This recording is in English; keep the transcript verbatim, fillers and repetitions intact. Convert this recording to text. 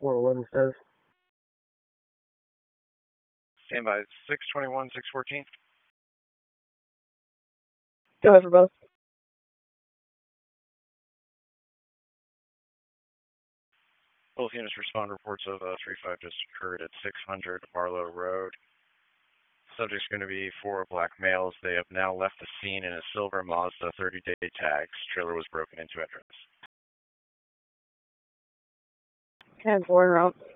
four eleven says. Stand by six twenty-one, six fourteen. Go ahead for both. Both units respond. Reports of uh, three five just occurred at six hundred Barlow Road. Subject's going to be four black males. They have now left the scene in a silver Mazda thirty-day tags. Trailer was broken into address. ten four en route.